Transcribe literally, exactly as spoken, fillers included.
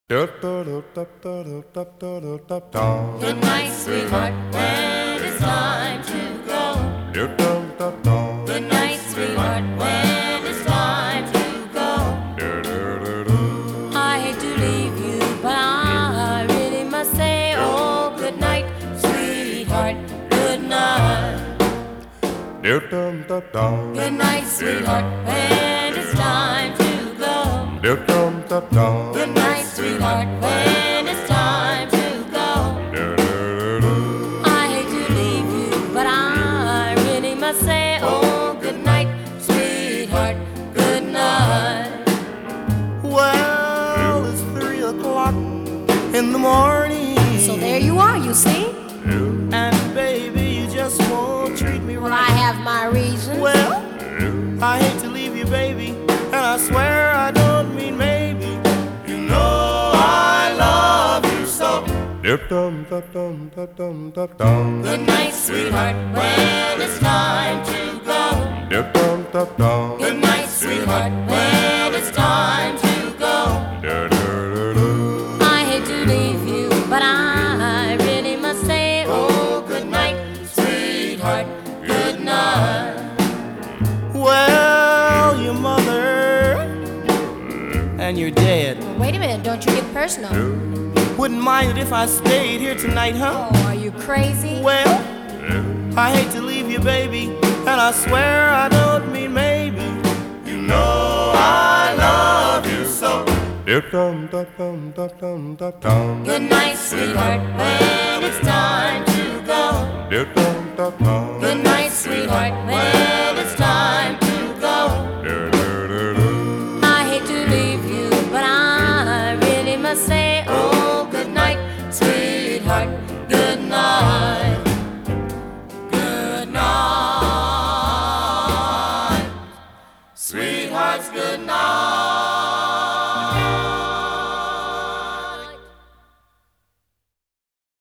Good night, sweetheart, when it's time to go. Good night, sweetheart, when it's time to go. I hate to leave you, but I really must say, oh, good night, sweetheart, good night. Good night, sweetheart, when it's time to go. Good night, sweetheart, when it's time to go. I hate to leave you, but I really must say, oh, good night, sweetheart, good night. Well, it's three o'clock in the morning. So there you are, you see? And baby, you just won't treat me Well, right. I have my reasons. Well, I hate to leave you, baby, and I swear I don't mean maybe. You know I love you so. Good night, sweetheart, when it's time to go. Good night, sweetheart, when it's time to go. I hate to leave you, but I really must say, oh, good night, sweetheart, good night. Well, your mother and your dad Wait a minute, don't you get personal. wouldn't mind it if I stayed here tonight, huh? Oh, are you crazy? Well, I hate to leave you, baby, and I swear I don't mean maybe. You know I love you so. Good night, sweetheart, when it's time to go. Good night, sweetheart, when it's time to go. I hate to leave you, but I really must say, oh, good night, sweetheart, good night. Good night, sweethearts, good night.